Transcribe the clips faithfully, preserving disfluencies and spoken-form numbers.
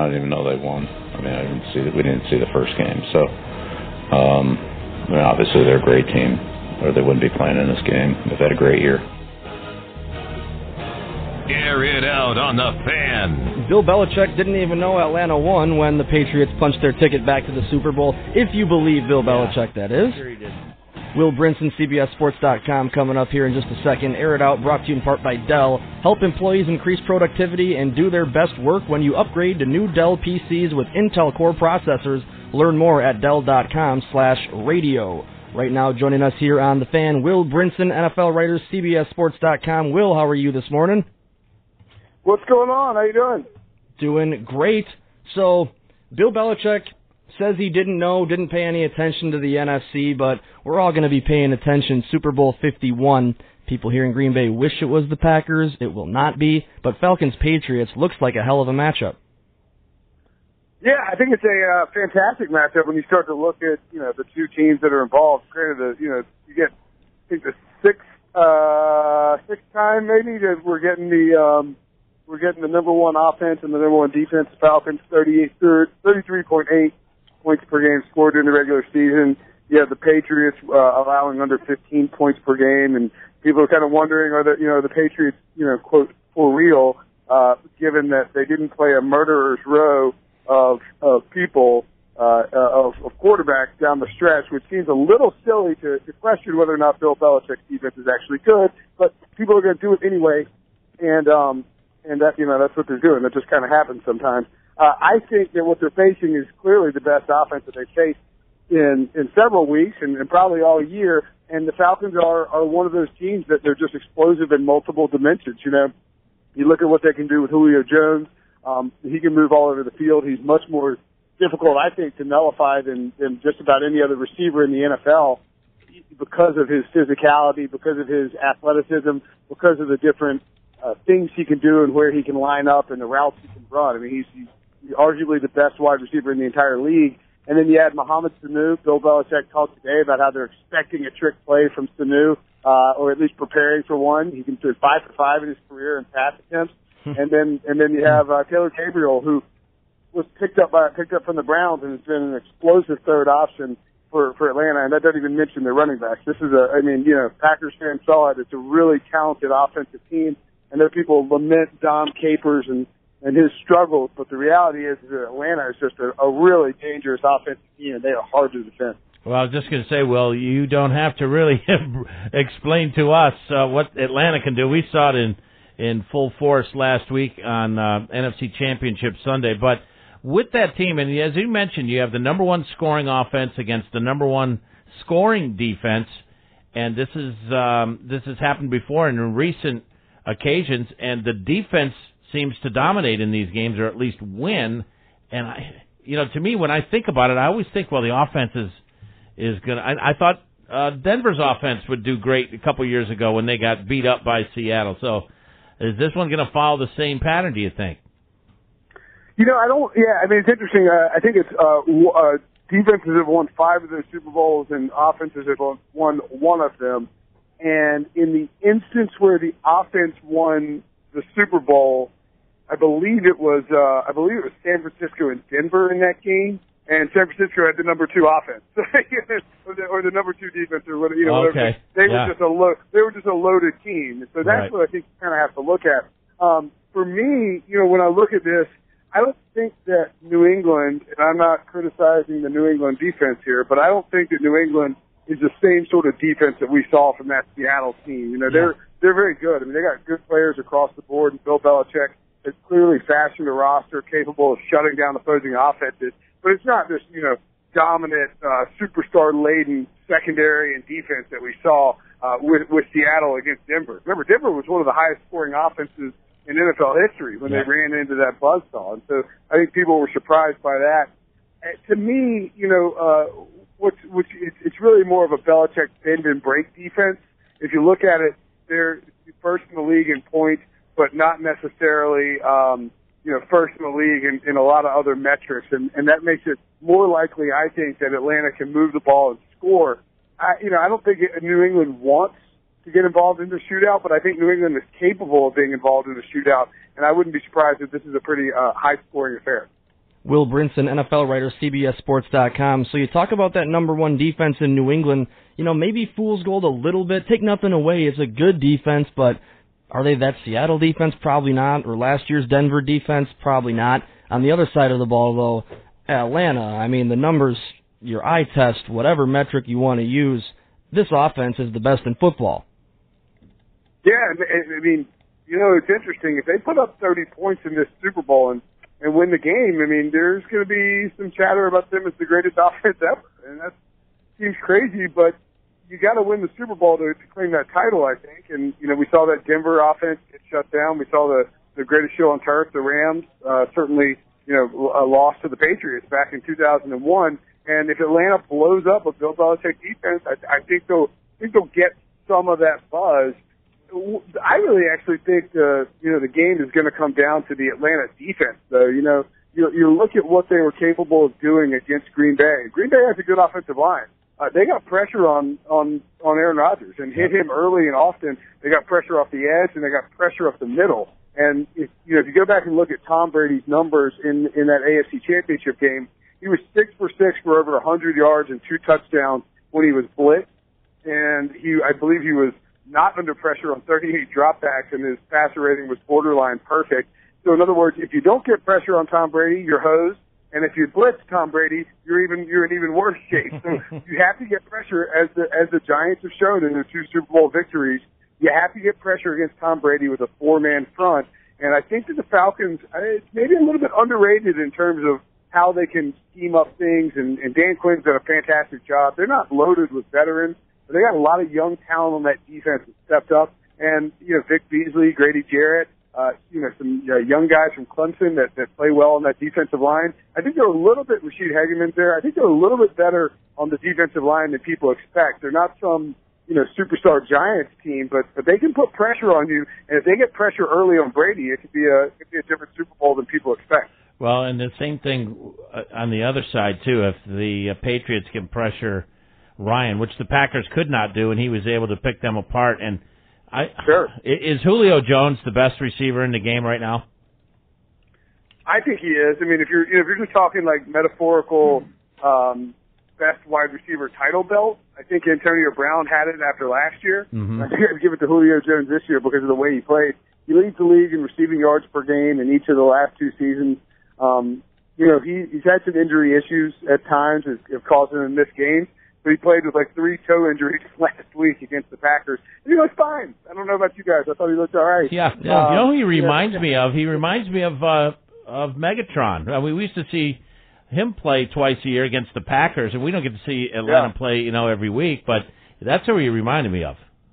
I didn't even know they won. I mean, I didn't see that. We didn't see the first game. So, um, I mean, obviously they're a great team, or they wouldn't be playing in this game. They've had a great year. Air it out on the Fan. Bill Belichick didn't even know Atlanta won when the Patriots punched their ticket back to the Super Bowl, if you believe Bill Belichick, that is. Sure he did. Will Brinson, C B S Sports dot com, coming up here in just a second. Air It Out, brought to you in part by Dell. Help employees increase productivity and do their best work when you upgrade to new Dell P Cs with Intel Core processors. Learn more at Dell.com slash radio. Right now, joining us here on The Fan, Will Brinson, N F L writer, C B S Sports dot com. Will, how are you this morning? What's going on? How you doing? Doing great. So, Bill Belichick says he didn't know, didn't pay any attention to the N F C, but we're all going to be paying attention. Super Bowl fifty-one. People here in Green Bay wish it was the Packers. It will not be. But Falcons-Patriots looks like a hell of a matchup. Yeah, I think it's a uh, fantastic matchup when you start to look at, you know, the two teams that are involved. Granted, the, you know, you get, I think the sixth, uh, sixth time maybe that we're getting the, um, we're getting the number one offense and the number one defense. Falcons, thirty-eight, thirty-three point eight points per game scored during the regular season. You have the Patriots uh, allowing under fifteen points per game, and people are kind of wondering, are the you know the Patriots, you know, quote, for real, uh, given that they didn't play a murderer's row of of people uh, of, of quarterbacks down the stretch, which seems a little silly to, to question whether or not Bill Belichick's defense is actually good, but people are going to do it anyway, and um, and that you know that's what they're doing. That just kind of happens sometimes. Uh, I think that what they're facing is clearly the best offense that they've faced in, in several weeks and, and probably all year. And the Falcons are, are one of those teams that they're just explosive in multiple dimensions. You know, you look at what they can do with Julio Jones. Um, he can move all over the field. He's much more difficult, I think, to nullify than, than just about any other receiver in the N F L because of his physicality, because of his athleticism, because of the different uh, things he can do and where he can line up and the routes he can run. I mean, he's, he's arguably the best wide receiver in the entire league. And then you add Mohamed Sanu. Bill Belichick talked today about how they're expecting a trick play from Sanu, uh, or at least preparing for one. He can do five for five in his career in pass attempts. and then and then you have uh, Taylor Gabriel, who was picked up by picked up from the Browns and has been an explosive third option for for Atlanta. And that doesn't even mention their running backs. This is a, I mean, you know, Packers fans saw it. It's a really talented offensive team. And there are people lament Dom Capers and and his struggles, but the reality is that Atlanta is just a, a really dangerous offensive team, and they are hard to defend. Well, I was just going to say, well, you don't have to really explain to us uh, what Atlanta can do. We saw it in, in full force last week on uh, N F C Championship Sunday. But with that team, and as you mentioned, you have the number one scoring offense against the number one scoring defense, and this is um, this has happened before in recent occasions, and the defense seems to dominate in these games, or at least win. And I, you know, to me, when I think about it, I always think, well, the offense is is going to. I thought uh, Denver's offense would do great a couple years ago when they got beat up by Seattle. So, is this one going to follow the same pattern? Do you think? You know, I don't. Yeah, I mean, it's interesting. Uh, I think it's uh, w- uh, defenses have won five of those Super Bowls, and offenses have won one of them. And in the instance where the offense won the Super Bowl, I believe it was uh, I believe it was San Francisco and Denver in that game, and San Francisco had the number two offense, or, the, or the number two defense, or whatever. You know, okay. whatever. They yeah. were just a lo- they were just a loaded team. So that's right. what I think you kind of have to look at. Um, for me, you know, when I look at this, I don't think that New England, and I'm not criticizing the New England defense here, but I don't think that New England is the same sort of defense that we saw from that Seattle team. You know, they're yeah. they're very good. I mean, they got good players across the board, and Bill Belichick has clearly fashioned a roster capable of shutting down opposing offenses. But it's not this, you know, dominant, uh, superstar-laden secondary and defense that we saw uh, with, with Seattle against Denver. Remember, Denver was one of the highest-scoring offenses in N F L history when yeah. they ran into that buzzsaw. And so I think people were surprised by that. And to me, you know, uh, what's, which it's, it's really more of a Belichick bend-and-break defense. If you look at it, they're first in the league in points, but not necessarily, um, you know, first in the league in, in a lot of other metrics. And, and that makes it more likely, I think, that Atlanta can move the ball and score. I, you know, I don't think it, New England wants to get involved in the shootout, but I think New England is capable of being involved in the shootout. And I wouldn't be surprised if this is a pretty uh, high-scoring affair. Will Brinson, N F L writer, C B S Sports dot com. So you talk about that number one defense in New England. You know, maybe fool's gold a little bit. Take nothing away. It's a good defense, but are they that Seattle defense? Probably not. Or last year's Denver defense? Probably not. On the other side of the ball, though, Atlanta, I mean, the numbers, your eye test, whatever metric you want to use, this offense is the best in football. Yeah, I mean, you know, it's interesting. If they put up thirty points in this Super Bowl and, and win the game, I mean, there's going to be some chatter about them as the greatest offense ever. And that seems crazy, but you got to win the Super Bowl to, to claim that title, I think. And, you know, we saw that Denver offense get shut down. We saw the, the greatest show on turf, the Rams, uh, certainly, you know, a loss to the Patriots back in two thousand one. And if Atlanta blows up a Bill Belichick defense, I, I think they'll, I think they'll get some of that buzz. I really actually think the you know the game is going to come down to the Atlanta defense, though. You know, you you look at what they were capable of doing against Green Bay. Green Bay has a good offensive line. Uh, they got pressure on on on Aaron Rodgers and hit him early and often. They got pressure off the edge and they got pressure off the middle. And if you know if you go back and look at Tom Brady's numbers in in that A F C Championship game, he was six for six for over one hundred yards and two touchdowns when he was blitzed, and he I believe he was not under pressure on thirty-eight dropbacks, and his passer rating was borderline perfect. So in other words, if you don't get pressure on Tom Brady, you're hosed. And if you blitz Tom Brady, you're even you're in even worse shape. So you have to get pressure, as the as the Giants have shown in their two Super Bowl victories. You have to get pressure against Tom Brady with a four-man front. And I think that the Falcons, it's maybe a little bit underrated in terms of how they can scheme up things. And, and Dan Quinn's done a fantastic job. They're not loaded with veterans. But they got a lot of young talent on that defense that stepped up. And, you know, Vic Beasley, Grady Jarrett, uh, you know, some uh, young guys from Clemson that, that play well on that defensive line. I think they're a little bit, Rashid Hageman's there, I think they're a little bit better on the defensive line than people expect. They're not some, you know, superstar Giants team, but, but they can put pressure on you. And if they get pressure early on Brady, it could be a, it could be a different Super Bowl than people expect. Well, and the same thing on the other side, too. If the uh, Patriots can pressure Ryan, which the Packers could not do, and he was able to pick them apart. And I, sure. Is Julio Jones the best receiver in the game right now? I think he is. I mean, if you're you know, if you're just talking like metaphorical um, best wide receiver title belt, I think Antonio Brown had it after last year. Mm-hmm. I think I'd give it to Julio Jones this year because of the way he played. He leads the league in receiving yards per game in each of the last two seasons. Um, you know, he, he's had some injury issues at times that have caused him to miss games. But he played with like three toe injuries last week against the Packers. And he looked fine. I don't know about you guys. I thought he looked all right. Yeah, yeah. Um, you know who he reminds yeah. me of? He reminds me of uh, of Megatron. I mean, we used to see him play twice a year against the Packers, and we don't get to see Atlanta yeah. play, you know, every week. But that's who he reminded me of.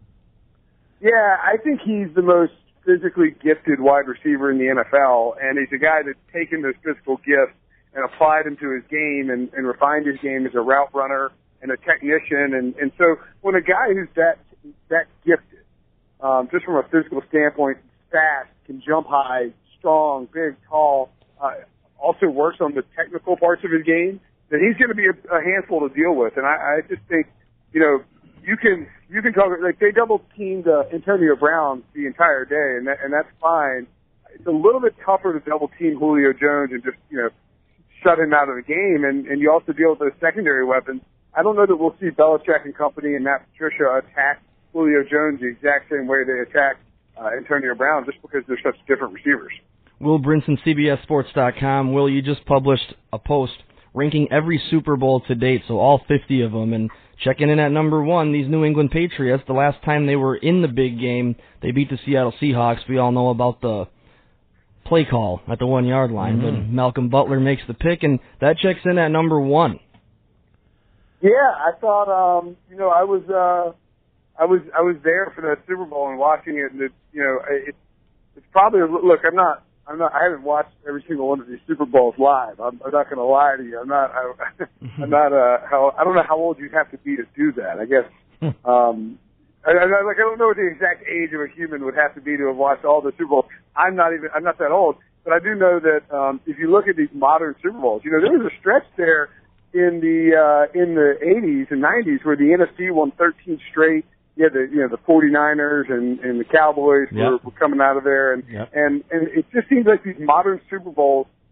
Yeah, I think he's the most physically gifted wide receiver in the N F L, and he's a guy that's taken those physical gifts and applied them to his game and, and refined his game as a route runner and a technician. And, and so when a guy who's that that gifted, um, just from a physical standpoint, fast, can jump high, strong, big, tall, uh, also works on the technical parts of his game, then he's going to be a, a handful to deal with. And I, I just think, you know, you can you can talk, like they double teamed uh, Antonio Brown the entire day, and that, and that's fine. It's a little bit tougher to double team Julio Jones and just, you know, shut him out of the game. And, and you also deal with those secondary weapons. I don't know that we'll see Belichick and company and Matt Patricia attack Julio Jones the exact same way they attack uh, Antonio Brown, just because they're such different receivers. Will Brinson, C B S Sports dot com. Will, you just published a post ranking every Super Bowl to date, so all fifty of them, and checking in at number one, these New England Patriots. The last time they were in the big game, they beat the Seattle Seahawks. We all know about the play call at the one-yard line, mm-hmm. but Malcolm Butler makes the pick, and that checks in at number one. Yeah, I thought, um, you know, I was, uh, I was, I was there for the Super Bowl and watching it, and it, you know, it, it's probably, look, I'm not, I'm not, I haven't watched every single one of these Super Bowls live. I'm, I'm not going to lie to you. I'm not, I, I'm not, uh, how, I don't know how old you'd have to be to do that. I guess, um, I, I, like, I don't know what the exact age of a human would have to be to have watched all the Super Bowls. I'm not even, I'm not that old, but I do know that, um, if you look at these modern Super Bowls, you know, there was a stretch there in the, uh, in the eighties and nineties where the N F C won thirteen straight. You had the, you know, the forty-niners and, and the Cowboys yep. were, were coming out of there. And, yep. and, and it just seems like these modern Super Bowls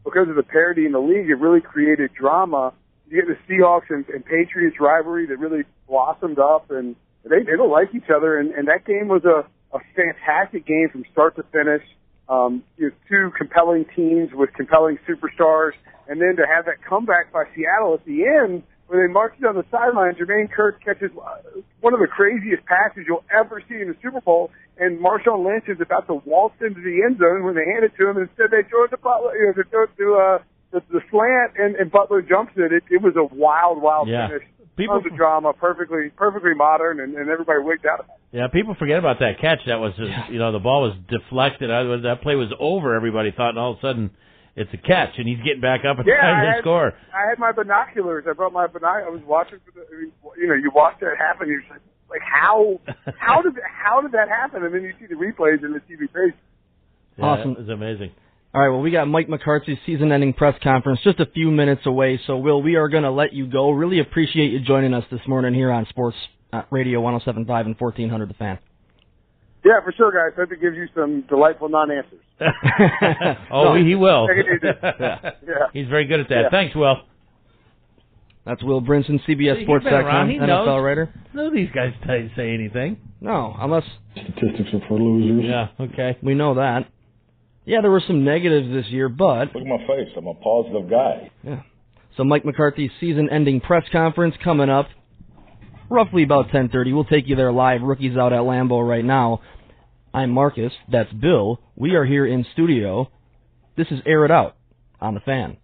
because of the parity in the league, it really created drama. You get the Seahawks and, and Patriots rivalry that really blossomed up, and they, they don't like each other. And, and that game was a, a fantastic game from start to finish. Um, you know, two compelling teams with compelling superstars, and then to have that comeback by Seattle at the end, when they marched down the sideline, Jermaine Kearse catches one of the craziest passes you'll ever see in the Super Bowl, and Marshawn Lynch is about to waltz into the end zone when they hand it to him, and instead they throw it to Butler, you know, they throw it to uh, the, the slant, and, and Butler jumps it. It, it was a wild, wild yeah. finish. People Tons of drama, perfectly, perfectly modern, and, and everybody wigged out. Yeah, people forget about that catch. That was, just, yeah. you know, the ball was deflected. I, that play was over. Everybody thought, and all of a sudden, it's a catch, and he's getting back up and yeah, trying to had, score. I had my binoculars. I brought my binoculars. I was watching. For the, I mean, you know, you watch that happen. You're just like, like how, how did, how did that happen? And then you see the replays in the T V page. Yeah, awesome. It was amazing. All right, well, we got Mike McCarthy's season-ending press conference just a few minutes away, so, Will, we are going to let you go. Really appreciate you joining us this morning here on Sports uh, Radio one oh seven point five and fourteen hundred The Fan. Yeah, for sure, guys. Hope it gives you some delightful non-answers. oh, no, he will. yeah. He's very good at that. Yeah. Thanks, Will. That's Will Brinson, C B S See, Sports dot com, N F L knows. writer. No, these guys t- say anything. No, unless... Statistics are for losers. Yeah, okay. We know that. Yeah, there were some negatives this year, but... Look at my face. I'm a positive guy. Yeah. So Mike McCarthy's season-ending press conference coming up roughly about ten thirty. We'll take you there live. Rookies out at Lambeau right now. I'm Marcus. That's Bill. We are here in studio. This is Air It Out on The Fan.